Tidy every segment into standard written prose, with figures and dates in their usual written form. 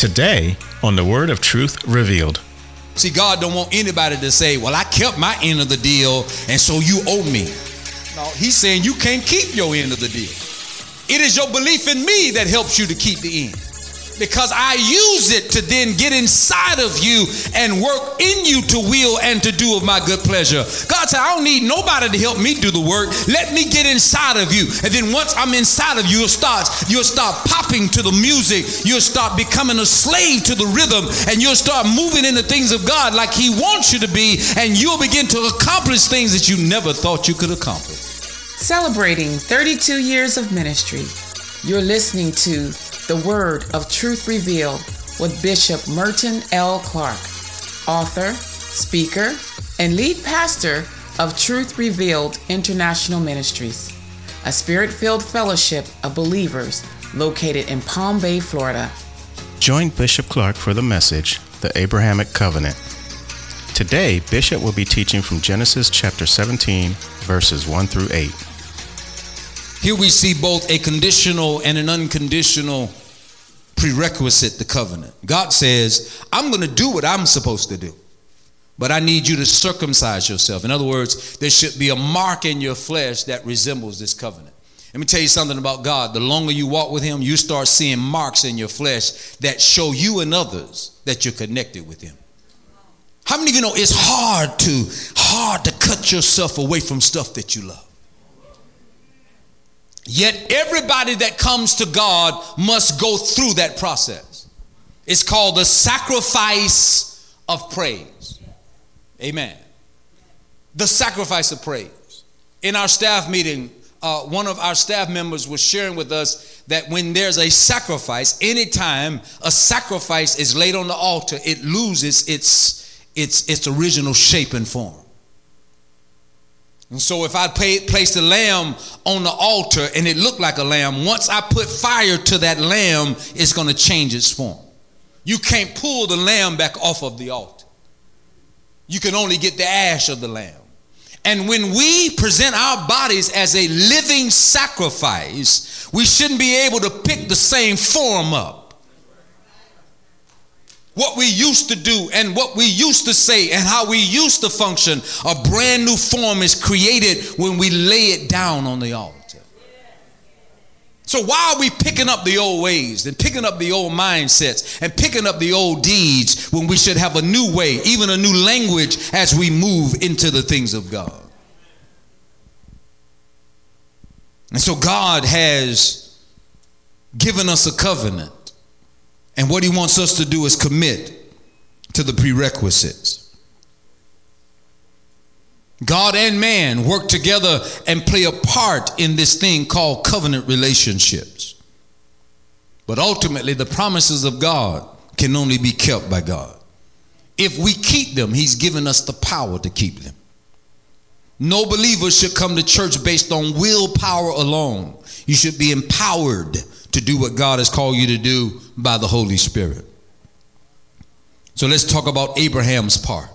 Today on the Word of Truth Revealed. See, God don't want anybody to say, well, I kept my end of the deal, and so you owe me. No, he's saying you can't keep your end of the deal. It is your belief in me that helps you to keep the end. Because I use it to then get inside of you and work in you to will and to do of my good pleasure. God said, I don't need nobody to help me do the work. Let me get inside of you. And then once I'm inside of you, you'll start popping to the music. You'll start becoming a slave to the rhythm, and you'll start moving in the things of God like he wants you to be, and you'll begin to accomplish things that you never thought you could accomplish. Celebrating 32 years of ministry, you're listening to The Word of Truth Revealed with Bishop Merton L. Clark, author, speaker, and lead pastor of Truth Revealed International Ministries, a spirit-filled fellowship of believers located in Palm Bay, Florida. Join Bishop Clark for the message, The Abrahamic Covenant. Today, Bishop will be teaching from Genesis chapter 17, verses 1 through 8. Here we see both a conditional and an unconditional prerequisite, the covenant. God says, I'm going to do what I'm supposed to do, but I need you to circumcise yourself. In other words, there should be a mark in your flesh that resembles this covenant. Let me tell you something about God. The longer you walk with him, you start seeing marks in your flesh that show you and others that you're connected with him. How many of you know it's hard to cut yourself away from stuff that you love? Yet everybody that comes to God must go through that process. It's called the sacrifice of praise. Amen. The sacrifice of praise. In our staff meeting, one of our staff members was sharing with us that when there's a sacrifice, anytime a sacrifice is laid on the altar, it loses its original shape and form. And so if I placed a lamb on the altar and it looked like a lamb, once I put fire to that lamb, it's going to change its form. You can't pull the lamb back off of the altar. You can only get the ash of the lamb. And when we present our bodies as a living sacrifice, we shouldn't be able to pick the same form up. What we used to do and what we used to say and how we used to function, a brand new form is created when we lay it down on the altar. So why are we picking up the old ways and picking up the old mindsets and picking up the old deeds when we should have a new way, even a new language as we move into the things of God? And so God has given us a covenant. And what he wants us to do is commit to the prerequisites. God and man work together and play a part in this thing called covenant relationships. But ultimately, the promises of God can only be kept by God. If we keep them, he's given us the power to keep them. No believer should come to church based on willpower alone. You should be empowered to do what God has called you to do by the Holy Spirit. So let's talk about Abraham's part.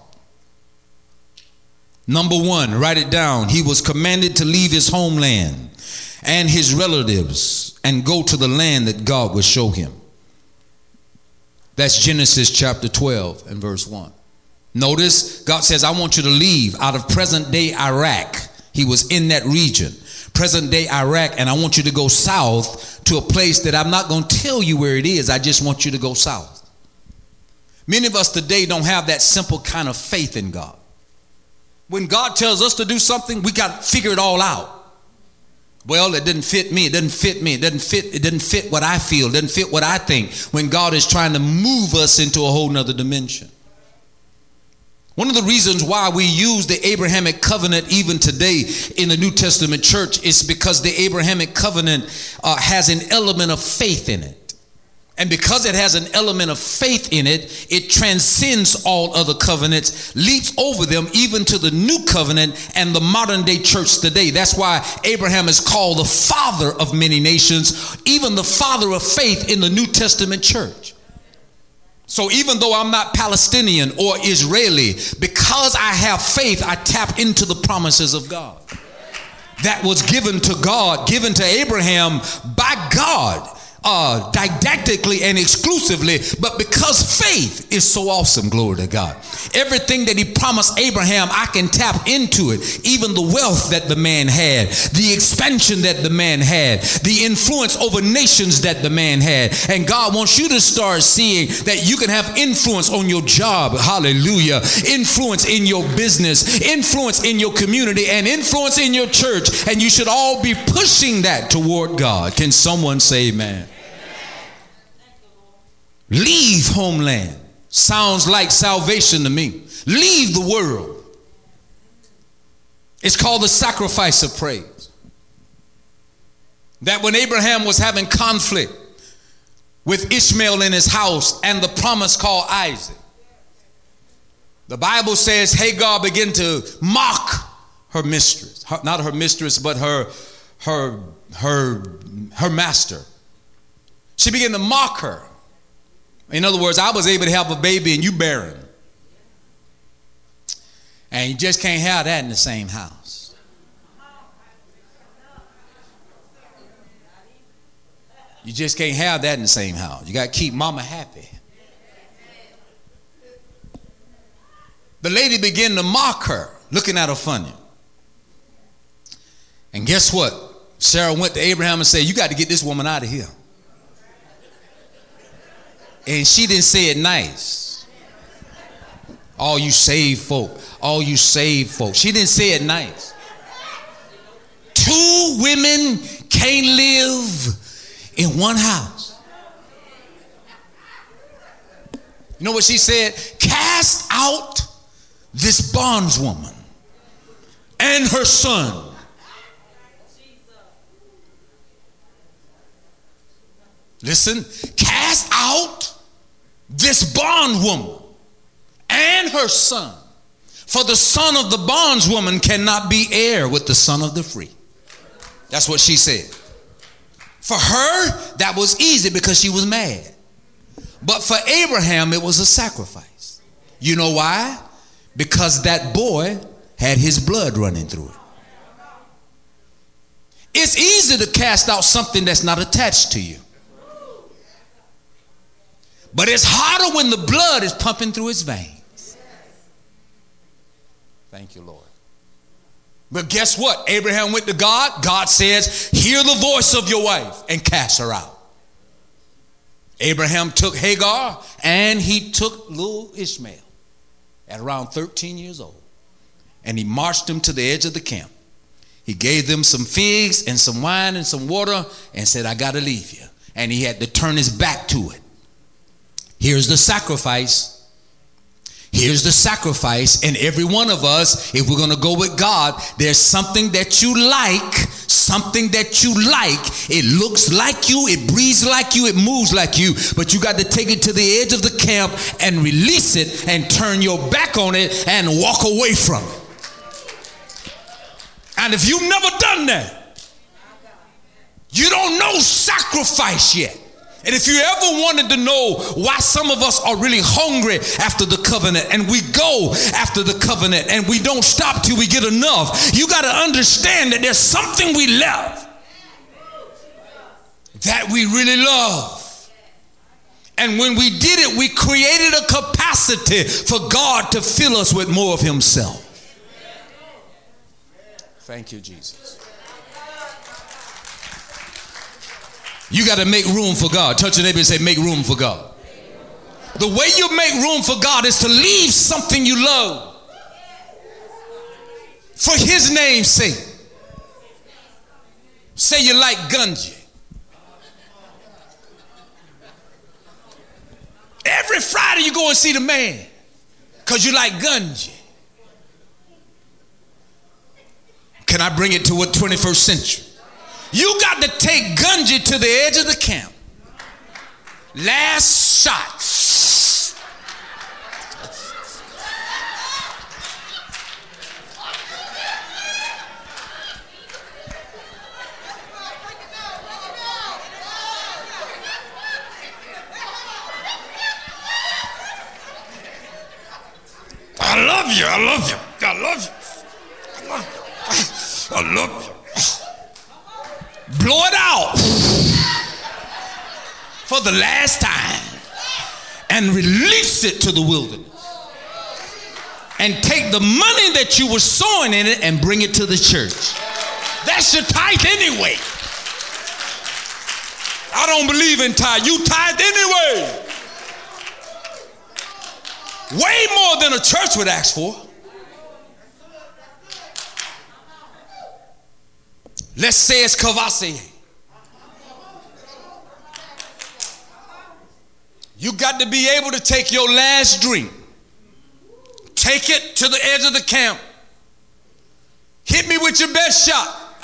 Number one, write it down. He was commanded to leave his homeland and his relatives and go to the land that God would show him. That's Genesis chapter 12 and verse 1. Notice God says, I want you to leave out of present day Iraq. He was in that region, present day Iraq, and I want you to go south to a place that I'm not going to tell you where it is. I just want you to go south. Many of us today don't have that simple kind of faith in God. When God tells us to do something, we got to figure it all out. Well, it didn't fit me. It doesn't fit me. It doesn't fit what I feel. It doesn't fit what I think, when God is trying to move us into a whole nother dimension. One of the reasons why we use the Abrahamic covenant even today in the New Testament church is because the Abrahamic covenant has an element of faith in it. And because it has an element of faith in it, it transcends all other covenants, leaps over them even to the new covenant and the modern day church today. That's why Abraham is called the father of many nations, even the father of faith in the New Testament church. So even though I'm not Palestinian or Israeli, because I have faith, I tap into the promises of God. That was given to God, given to Abraham by God. didactically and exclusively, but because faith is so awesome, glory to God. Everything that he promised Abraham, I can tap into it. Even the wealth that the man had, the expansion that the man had, the influence over nations that the man had. And God wants you to start seeing that you can have influence on your job, hallelujah, influence in your business, influence in your community, and influence in your church. And you should all be pushing that toward God. Can someone say amen? Leave homeland. Sounds like salvation to me. Leave the world. It's called the sacrifice of praise. That when Abraham was having conflict with Ishmael in his house and the promise called Isaac, the Bible says Hagar began to mock her mistress. Not her mistress, but her master. She began to mock her. In other words, I was able to have a baby and you barren. And you just can't have that in the same house. You just can't have that in the same house. You got to keep mama happy. The lady began to mock her, looking at her funny. And guess what? Sarah went to Abraham and said, you got to get this woman out of here. And she didn't say it nice. All you saved folk. All you saved folk. She didn't say it nice. Two women can't live in one house. You know what she said? Cast out this bondswoman and her son. Listen, cast out this bondwoman and her son, for the son of the bondswoman cannot be heir with the son of the free. That's what she said. For her, that was easy because she was mad. But for Abraham, it was a sacrifice. You know why? Because that boy had his blood running through it. It's easy to cast out something that's not attached to you. But it's harder when the blood is pumping through his veins. Thank you, Lord. But guess what? Abraham went to God. God says, hear the voice of your wife and cast her out. Abraham took Hagar and he took little Ishmael at around 13 years old. And he marched them to the edge of the camp. He gave them some figs and some wine and some water and said, I got to leave you. And he had to turn his back to it. Here's the sacrifice. Here's the sacrifice. And every one of us, if we're going to go with God, there's something that you like, something that you like. It looks like you, it breathes like you, it moves like you, but you got to take it to the edge of the camp and release it and turn your back on it and walk away from it. And if you've never done that, you don't know sacrifice yet. And if you ever wanted to know why some of us are really hungry after the covenant, and we go after the covenant and we don't stop till we get enough, you got to understand that there's something we love that we really love. And when we did it, we created a capacity for God to fill us with more of himself. Thank you, Jesus. You got to make room for God. Touch your neighbor and say, make room for God. The way you make room for God is to leave something you love for his name's sake. Say you like Gunji. Every Friday you go and see the man because you like Gunji. Can I bring it to what 21st century? You got to take Gunji to the edge of the camp. Last shot. I love you. I love you. I love you. I love you. I love you. Blow it out. for the last time and release it to the wilderness. And take the money that you were sowing in it and bring it to the church. That's your tithe anyway. I don't believe in tithe. You tithe anyway. Way more than a church would ask for. Let's say it's Kavasi. You got to be able to take your last drink. Take it to the edge of the camp. Hit me with your best shot.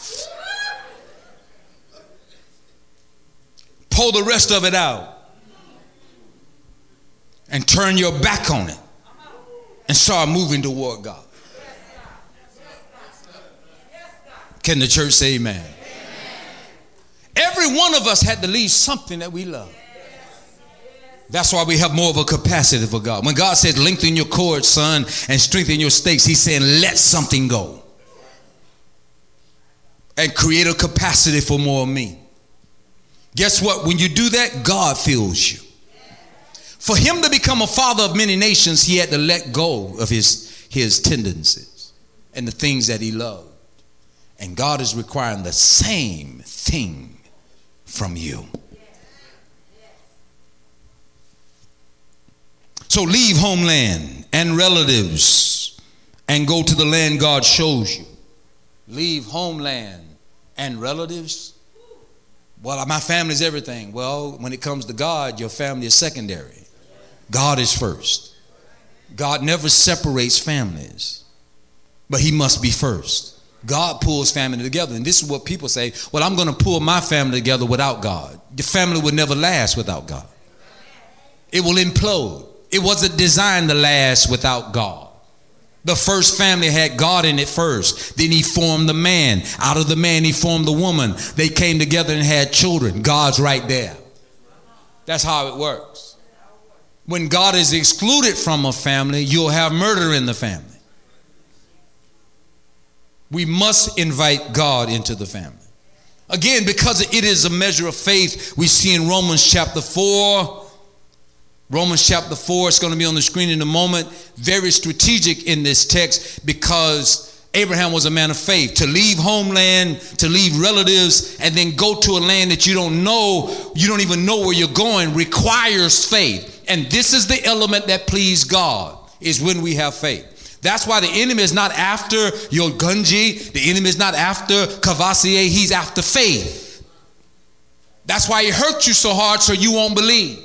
Pull the rest of it out. And turn your back on it. And start moving toward God. Can the church say amen? Amen? Every one of us had to leave something that we love. That's why we have more of a capacity for God. When God says lengthen your cords, son, and strengthen your stakes, he's saying let something go. And create a capacity for more of me. Guess what? When you do that, God fills you. For him to become a father of many nations, he had to let go of his tendencies and the things that he loved. And God is requiring the same thing from you. So leave homeland and relatives and go to the land God shows you. Leave homeland and relatives. Well, my family's everything. Well, when it comes to God, your family is secondary. God is first. God never separates families, but he must be first. God pulls family together. And this is what people say, well, I'm going to pull my family together without God. The family would never last without God. It will implode. It wasn't designed to last without God. The first family had God in it first. Then he formed the man. Out of the man, he formed the woman. They came together and had children. God's right there. That's how it works. When God is excluded from a family, you'll have murder in the family. We must invite God into the family. Again, because it is a measure of faith, we see in Romans chapter 4. Romans chapter 4, it's going to be on the screen in a moment. Very strategic in this text because Abraham was a man of faith. To leave homeland, to leave relatives, and then go to a land that you don't know, you don't even know where you're going, requires faith. And this is the element that pleases God, is when we have faith. That's why the enemy is not after your Gunji. The enemy is not after Kavasier. He's after faith. That's why he hurt you so hard so you won't believe.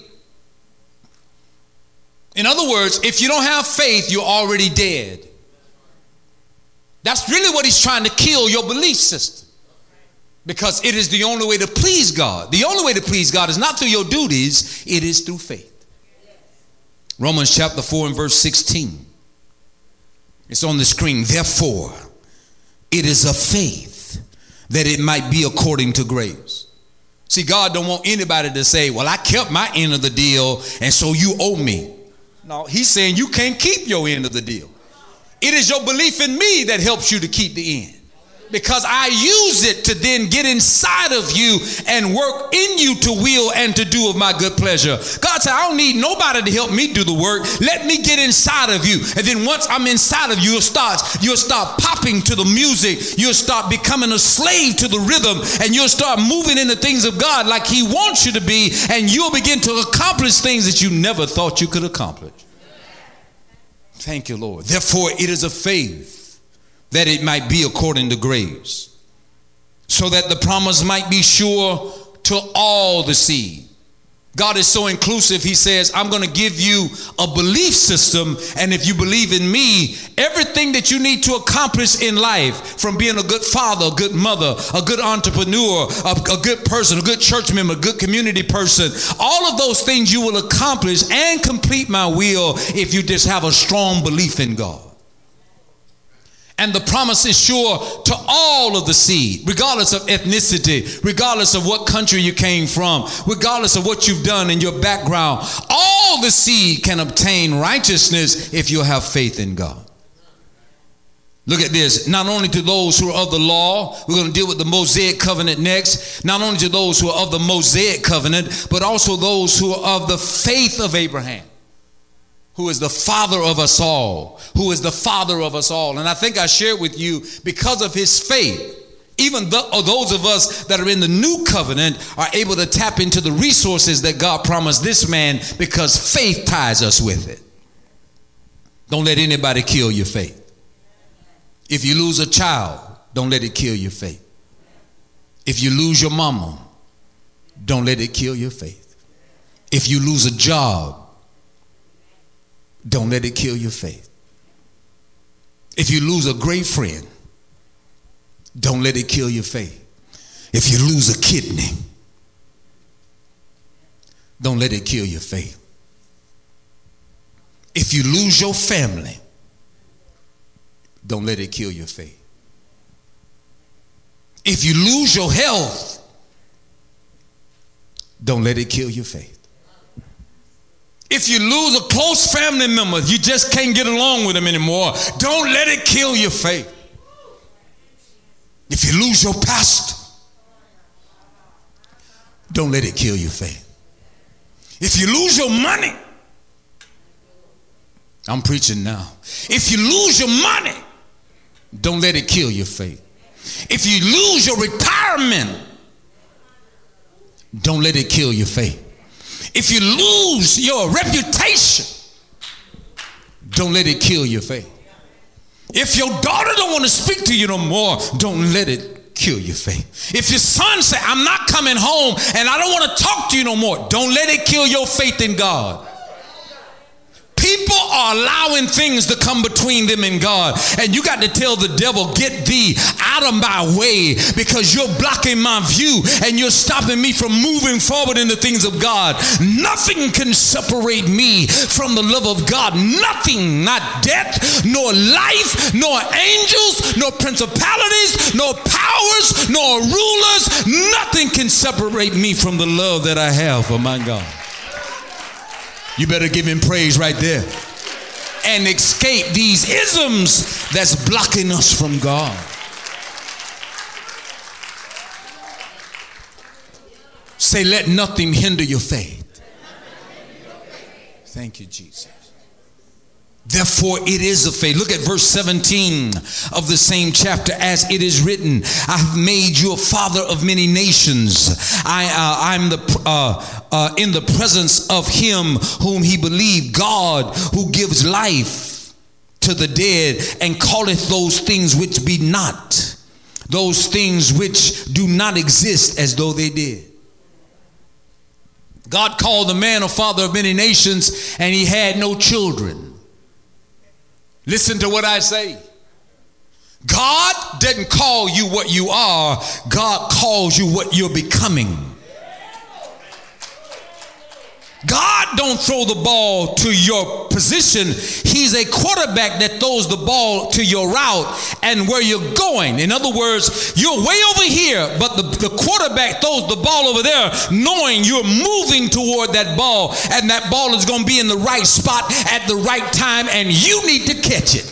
In other words, if you don't have faith, you're already dead. That's really what he's trying to kill, your belief system. Because it is the only way to please God. The only way to please God is not through your duties, it is through faith. Romans chapter 4 and verse 16. It's on the screen. Therefore, it is of faith that it might be according to grace. See, God don't want anybody to say, well, I kept my end of the deal, and so you owe me. No, he's saying you can't keep your end of the deal. It is your belief in me that helps you to keep the end. Because I use it to then get inside of you and work in you to will and to do of my good pleasure. God said, I don't need nobody to help me do the work. Let me get inside of you. And then once I'm inside of you, you'll start popping to the music. You'll start becoming a slave to the rhythm. And you'll start moving in the things of God like he wants you to be. And you'll begin to accomplish things that you never thought you could accomplish. Thank you, Lord. Therefore, it is of faith that it might be according to grace, so that the promise might be sure to all the seed. God is so inclusive. He says, I'm going to give you a belief system. And if you believe in me, everything that you need to accomplish in life, from being a good father, a good mother, a good entrepreneur, a good person, a good church member, a good community person, all of those things you will accomplish and complete my will if you just have a strong belief in God. And the promise is sure to all of the seed, regardless of ethnicity, regardless of what country you came from, regardless of what you've done in your background. All the seed can obtain righteousness if you have faith in God. Look at this. Not only to those who are of the law, we're going to deal with the Mosaic covenant next. Not only to those who are of the Mosaic covenant, but also those who are of the faith of Abraham, who is the father of us all, who is the father of us all. And I think I shared with you, because of his faith, even those of us that are in the new covenant are able to tap into the resources that God promised this man, because faith ties us with it. Don't let anybody kill your faith. If you lose a child, don't let it kill your faith. If you lose your mama, don't let it kill your faith. If you lose a job, don't let it kill your faith. If you lose a great friend, don't let it kill your faith. If you lose a kidney, don't let it kill your faith. If you lose your family, don't let it kill your faith. If you lose your health, don't let it kill your faith. If you lose a close family member, you just can't get along with them anymore, don't let it kill your faith. If you lose your pastor, don't let it kill your faith. If you lose your money, I'm preaching now. If you lose your money, don't let it kill your faith. If you lose your retirement, don't let it kill your faith. If you lose your reputation, don't let it kill your faith. If your daughter don't want to speak to you no more, don't let it kill your faith. If your son say, I'm not coming home and I don't want to talk to you no more, don't let it kill your faith in God. People are allowing things to come between them and God, and you got to tell the devil, get thee out of my way, because you're blocking my view and you're stopping me from moving forward in the things of God. Nothing can separate me from the love of God. Nothing, not death, nor life, nor angels, nor principalities, nor powers, nor rulers. Nothing can separate me from the love that I have for my God. You better give him praise right there and escape these isms that's blocking us from God. Say, let nothing hinder your faith. Thank you, Jesus. Therefore, it is of faith. Look at verse 17 of the same chapter. As it is written, I have made you a father of many nations. I'm in the presence of him whom he believed, God, who gives life to the dead, and calleth those things which be not, those things which do not exist, as though they did. God called the man a father of many nations, and he had no children. Listen to what I say. God didn't call you what you are. God calls you what you're becoming. God don't throw the ball to your position. He's a quarterback that throws the ball to your route and where you're going. In other words, you're way over here, but the quarterback throws the ball over there, knowing you're moving toward that ball, and that ball is going to be in the right spot at the right time, and you need to catch it.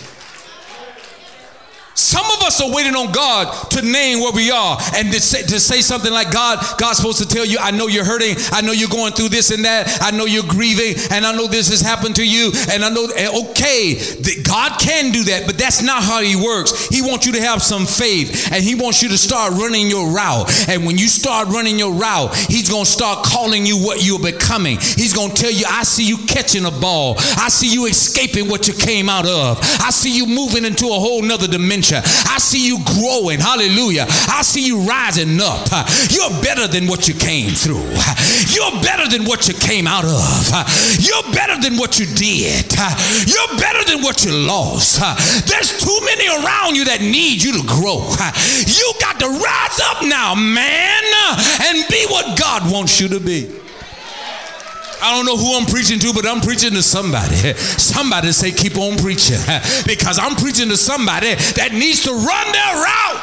Some of us are waiting on God to name where we are, and to say something like, God's supposed to tell you, I know you're hurting, I know you're going through this and that, I know you're grieving, and I know this has happened to you, and I know, okay, God can do that, but that's not how he works. He wants you to have some faith, and he wants you to start running your route. And when you start running your route, he's going to start calling you what you're becoming. He's going to tell you, I see you catching a ball. I see you escaping what you came out of. I see you moving into a whole nother dimension. I see you growing. Hallelujah. I see you rising up. You're better than what you came through. You're better than what you came out of. You're better than what you did. You're better than what you lost. There's too many around you that need you to grow. You got to rise up now, man, and be what God wants you to be. I don't know who I'm preaching to, but I'm preaching to somebody. Somebody say, keep on preaching, because I'm preaching to somebody that needs to run their route.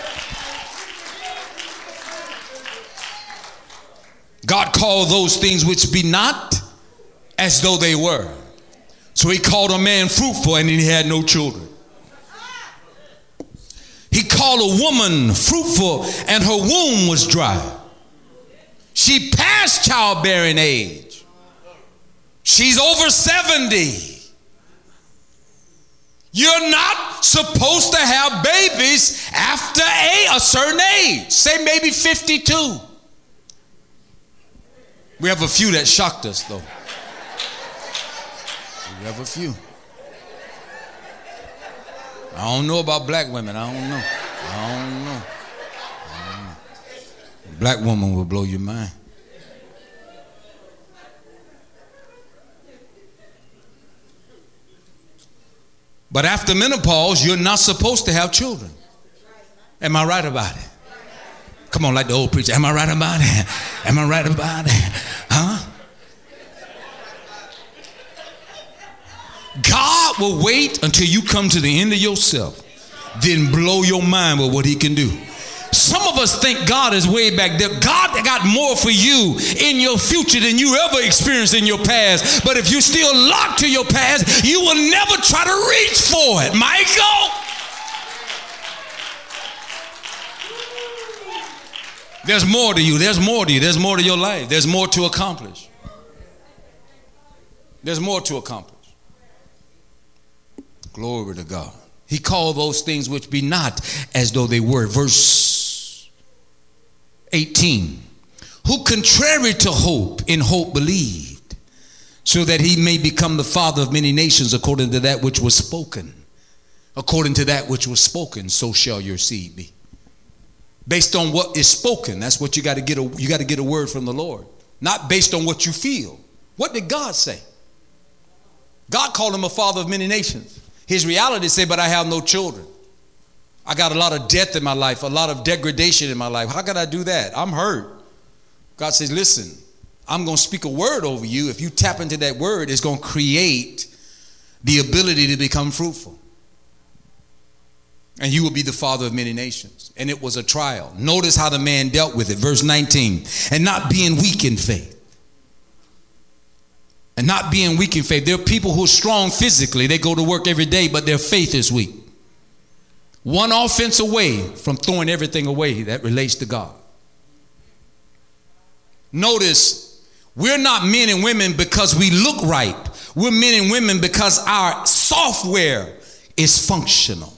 God called those things which be not as though they were. So he called a man fruitful, and he had no children. call a woman fruitful, and her womb was dry. She passed childbearing age. She's over 70. You're not supposed to have babies after a certain age. Say maybe 52. We have a few that shocked us, though. We have a few. I don't know about black women. I don't know. A black woman will blow your mind. But after menopause, you're not supposed to have children. Am I right about it? Come on, like the old preacher. Am I right about it? Am I right about it? Huh? God will wait until you come to the end of yourself, then blow your mind with what he can do. Some of us think God is way back there. God got more for you in your future than you ever experienced in your past. But if you're still locked to your past, you will never try to reach for it. Michael! There's more to you. There's more to you. There's more to your life. There's more to accomplish. There's more to accomplish. Glory to God. He called those things which be not as though they were. Verse 18. Who contrary to hope, in hope believed, so that he may become the father of many nations, according to that which was spoken. According to that which was spoken, so shall your seed be. Based on what is spoken, that's what you got to get. You got to get a word from the Lord, not based on what you feel. What did God say? God called him a father of many nations. His reality said, but I have no children. I got a lot of death in my life, a lot of degradation in my life. How can I do that? I'm hurt. God says, listen, I'm going to speak a word over you. If you tap into that word, it's going to create the ability to become fruitful. And you will be the father of many nations. And it was a trial. Notice how the man dealt with it. Verse 19, and not being weak in faith. And not being weak in faith. There are people who are strong physically. They go to work every day, but their faith is weak. One offense away from throwing everything away that relates to God. Notice, we're not men and women because we look right. We're men and women because our software is functional.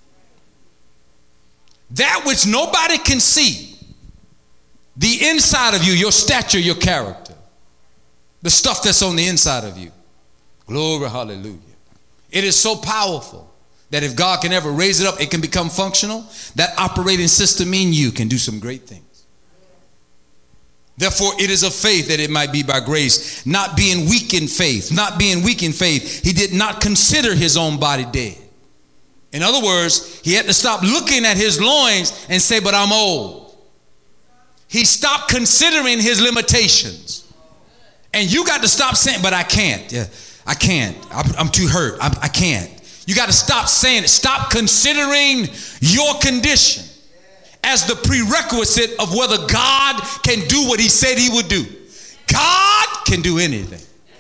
That which nobody can see, the inside of you, your stature, your character, the stuff that's on the inside of you. Glory, hallelujah. It is so powerful that if God can ever raise it up, it can become functional. That operating system in you can do some great things. Therefore, it is of faith that it might be by grace, not being weak in faith. Not being weak in faith, he did not consider his own body dead. In other words, he had to stop looking at his loins and say, but I'm old. He stopped considering his limitations. And you got to stop saying, but I can't. Yeah, I can't. I'm too hurt. I can't. You got to stop saying it. Stop considering your condition as the prerequisite of whether God can do what he said he would do. God can do anything.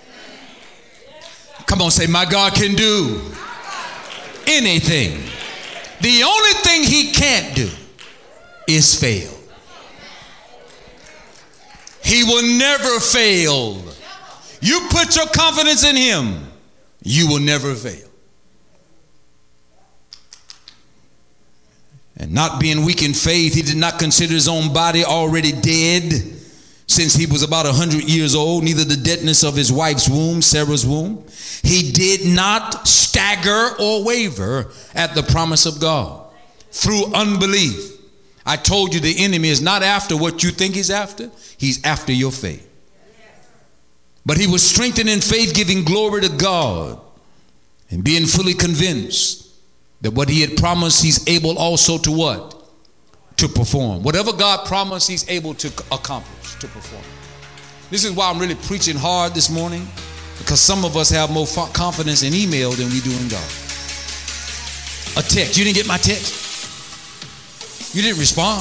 Come on, say, my God can do anything. The only thing he can't do is fail. He will never fail. You put your confidence in him, you will never fail. And not being weak in faith, he did not consider his own body already dead, since he was about 100 years old, neither the deadness of his wife's womb, Sarah's womb. He did not stagger or waver at the promise of God through unbelief. I told you the enemy is not after what you think he's after your faith. But he was strengthened in faith, giving glory to God and being fully convinced that what he had promised, he's able also to what? To perform. Whatever God promised, he's able to accomplish, to perform. This is why I'm really preaching hard this morning, because some of us have more confidence in email than we do in God. A text. You didn't get my text? You didn't respond.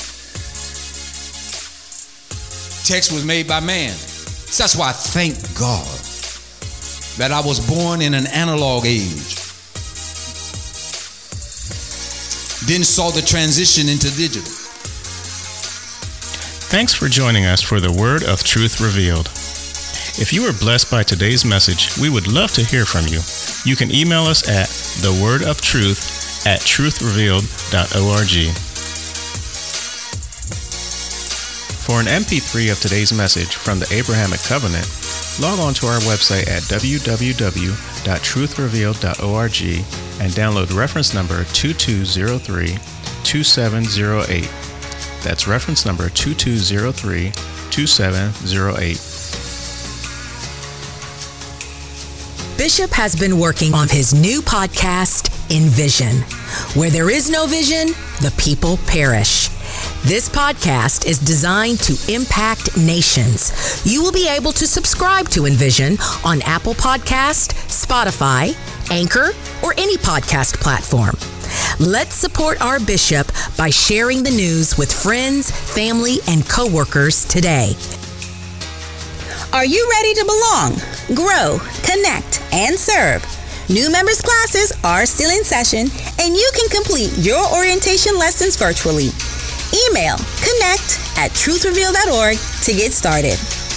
Text was made by man. So that's why I thank God that I was born in an analog age. then saw the transition into digital. Thanks for joining us for the Word of Truth Revealed. If you were blessed by today's message, we would love to hear from you. You can email us at thewordofTruth@truthrevealed.org. For an MP3 of today's message from the Abrahamic Covenant, log on to our website at www.truthrevealed.org and download reference number 2203-2708. That's reference number 2203-2708. Bishop has been working on his new podcast, Envision. Where there is no vision, the people perish. This podcast is designed to impact nations. You will be able to subscribe to Envision on Apple Podcast, Spotify, Anchor, or any podcast platform. Let's support our bishop by sharing the news with friends, family, and coworkers today. Are you ready to belong, grow, connect, and serve? New members classes are still in session, and you can complete your orientation lessons virtually. Email connect@truthreveal.org to get started.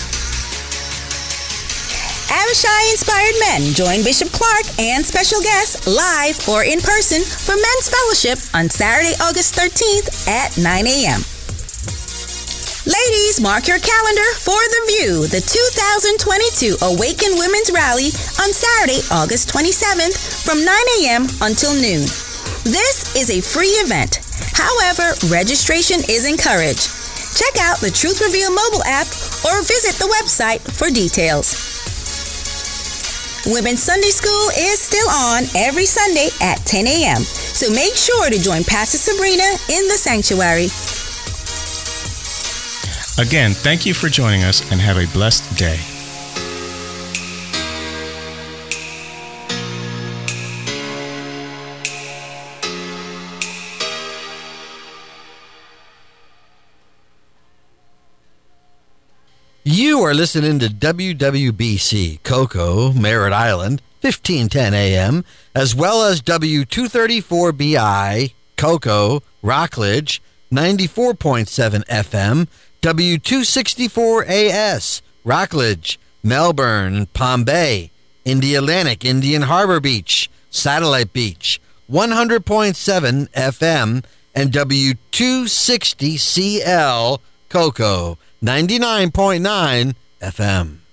Abishai-inspired men join Bishop Clark and special guests live or in person for Men's Fellowship on Saturday, August 13th at 9 a.m. Ladies, mark your calendar for The View, the 2022 Awaken Women's Rally on Saturday, August 27th from 9 a.m. until noon. This is a free event. However, registration is encouraged. Check out the Truth Reveal mobile app or visit the website for details. Women's Sunday School is still on every Sunday at 10 a.m., so make sure to join Pastor Sabrina in the sanctuary. Again, thank you for joining us and have a blessed day. You are listening to WWBC Cocoa, Merritt Island, 1510 AM, as well as W234BI, Cocoa, Rockledge, 94.7 FM, W264AS, Rockledge, Melbourne, Palm Bay, Indialantic, Indian Harbor Beach, Satellite Beach, 100.7 FM, and W260CL, Cocoa, 99.9 FM.